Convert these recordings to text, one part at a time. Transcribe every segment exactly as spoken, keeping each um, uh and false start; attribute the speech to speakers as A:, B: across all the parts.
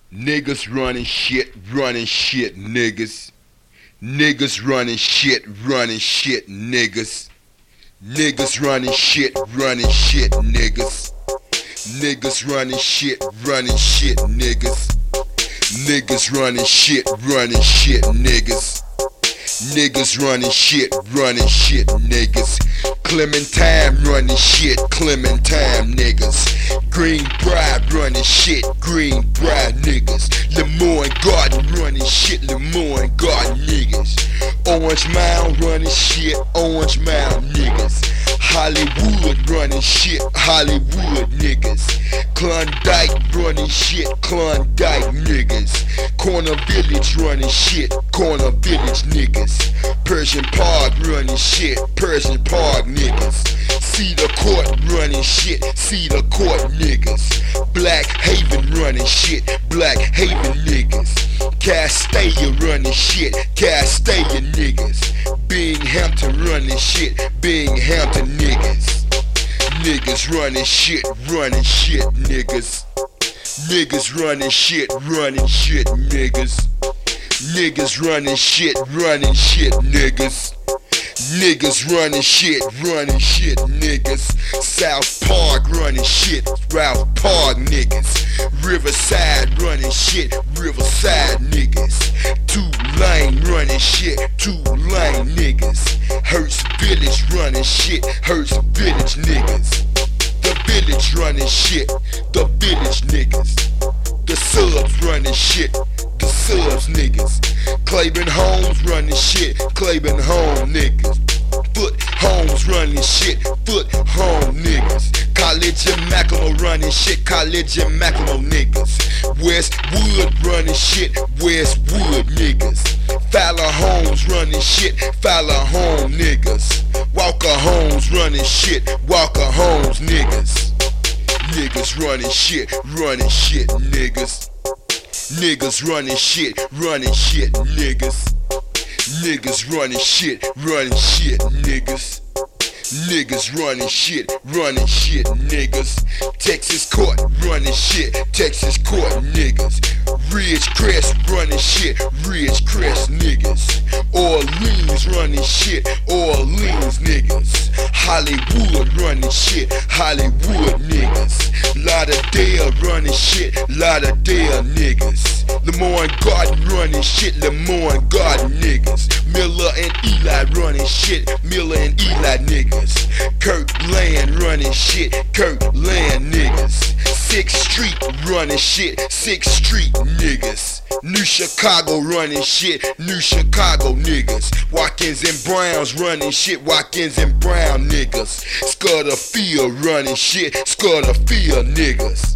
A: Niggas running shit, running shit, niggas. Niggas running shit, running shit, niggas. Niggas running shit, running shit, niggas. Niggas running shit, running shit, niggas. Niggas running shit, running shit, niggas. Niggas running shit, running shit, niggas. Clementine running shit, Clementine niggas. Greenbrier running shit, Greenbrier niggas. Lemoyne Garden running shit, Lemoyne Garden niggas. Orange Mound running shit, Orange Mound niggas. Hollywood running shit, Hollywood niggas. Klondike running shit, Klondike niggas. Corner Village running shit, Corner Village niggas. Persian Park running shit, Persian Park niggas. Cedar Court running shit, Cedar Court niggas. Black Haven running shit, Black Haven niggas. Castella running shit, Castella niggas. Binghamton running shit, Binghamton niggas. Niggas running shit, running shit, niggas. Niggas running shit, running shit, niggas. Niggas running shit, running shit, niggas. Niggas running shit, running shit, niggas. South Park running shit, Ralph Park niggas. Riverside running shit, Riverside niggas. Tulane running shit, Tulane niggas. Hurst Village running shit, Hurst Village niggas. The Village running shit, the Village niggas. The Subs running shit, the Subs niggas. Claiborne Homes running shit, Claiborne Home niggas. Foot Homes running shit, Foot Home niggas. College and Macklemore running shit, College and Macklemore niggas. Westwood running shit, Westwood niggas. Fowler Homes running shit, Fowler Home niggas. Walker Homes running shit, Walker Homes niggas. Niggas running shit, running shit, niggas. Niggas running shit, running shit, niggas. Niggas running shit, running shit, niggas. Niggas running shit, running shit, niggas. Texas Court running shit, Texas Court niggas. Ridgecrest running shit, Ridgecrest niggas. Orleans running shit, Orleans niggas. Hollywood running shit, Hollywood niggas. Lauderdale running shit, Lauderdale niggas. Lemoyne Garden running shit, Lemoyne Garden niggas. Miller and Eli running shit, Miller and Eli niggas. Kirkland running shit, Kirkland niggas. sixth Street running shit, sixth Street niggas. New Chicago running shit, New Chicago niggas. Watkins and Browns running shit, Watkins and Brown niggas. Scudderfield running shit, Scudderfield niggas.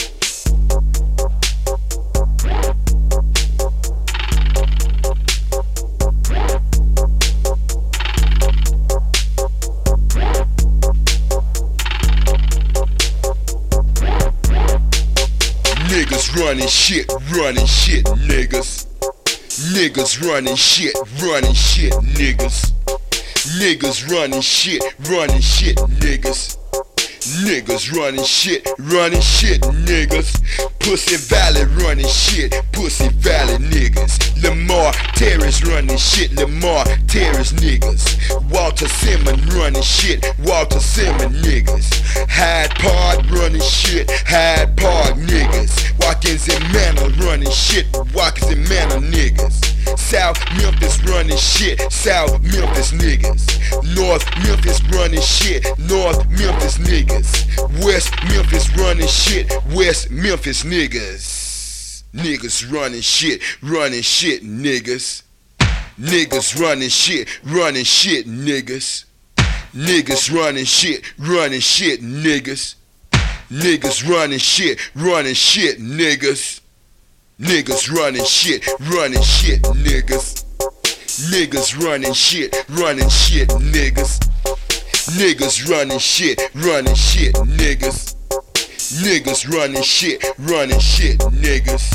A: Niggas running shit, running shit, niggas. Niggas running shit, running shit, niggas. Niggas running shit, running shit, niggas. Niggas running shit, running shit, niggas. Pussy Valley running shit, Pussy Valley niggas. Lamar Terrace running shit, Lamar Terrace niggas. Walter Simmons running shit, Walter Simmons niggas. Hyde Park running shit, Hyde Park niggas. Watkins and Manor running shit, Watkins and Manor niggas. South Memphis running shit, South Memphis niggas. North Memphis running shit, North Memphis niggas. West Memphis running shit, West Memphis niggas. Niggas running shit, running shit, niggas. Niggas running shit, running shit, niggas. Niggas running shit, running shit, niggas. Niggas running shit, running shit, niggas. Niggas running shit, running shit, niggas. Niggas running shit, running shit, niggas. Niggas running shit, running shit, niggas. Niggas running shit, running shit, niggas.